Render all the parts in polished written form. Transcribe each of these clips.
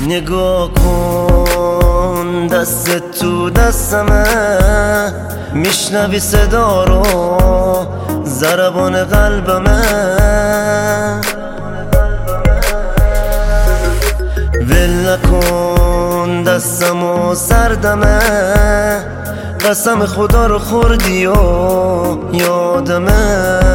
نگاه کن دست تو دستمه، میشنوی صدا رو ضربان قلبمه. ول نکن دستمو سردمه، قسم خدا رو خوردی و یادمه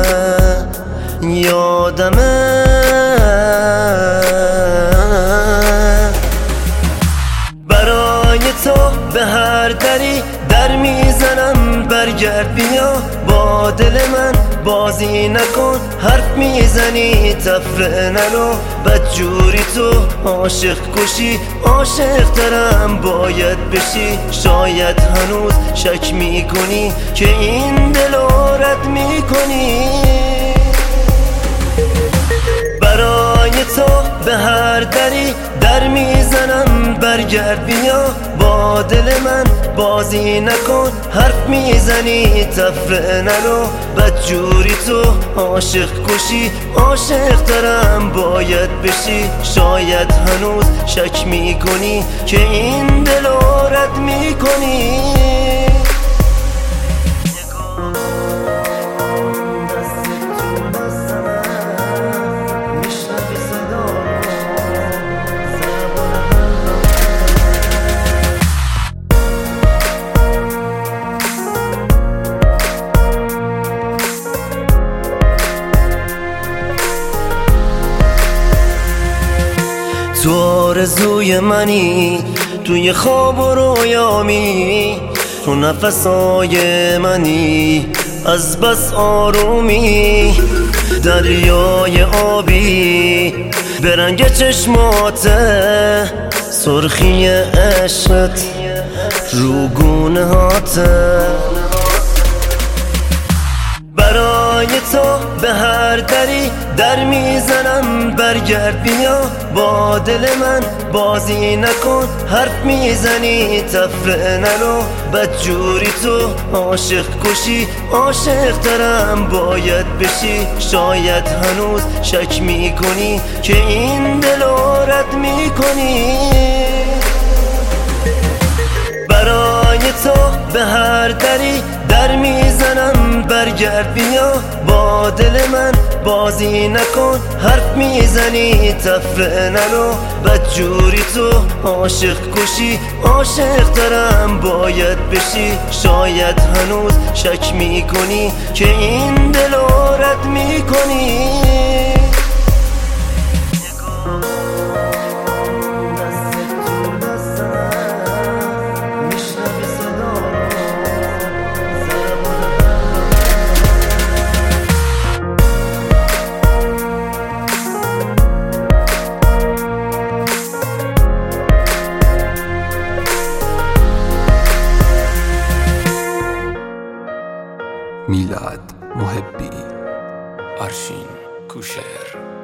برای تو به هر دری در میزنم، برگرد بیا با دل من بازی نکن. حرف میزنی تفره نرو، بدجوری تو عاشق کشی. عاشق ترم باید بشی، شاید هنوز شک میکنی که این دلو رد میکنی. برای تو به هر دری در میزنم، برگرد بیا با دل من بازی نکن. حرف میزنی تفره نرو، بدجوری تو عاشق کشی. عاشق ترم باید بشی، شاید هنوز شک میکنی که این دلو رد میکنی. تو آرزوی منی، توی خواب و رویامی، تو نفسای منی از بس آرومی. دریای آبی به رنگ چشماته، سرخی عشقت رو گونه هاته. برای تو به هر دری در میزنم، برگرد بیا با دل من بازی نکن. حرف میزنی تفره نرو، بدجوری تو عاشق کشی. عاشق ترم باید بشی، شاید هنوز شک میکنی که این دلو رد میکنی. برای تو به هر دری در میزنم، برگرد بیا با دل من بازی نکن. حرف میزنی تفره نرو، بدجوری تو عاشق کشی. عاشق ترم باید بشی، شاید هنوز شک میکنی که این دلو رد میکنی. میلاد محبی، ارشین کوشر.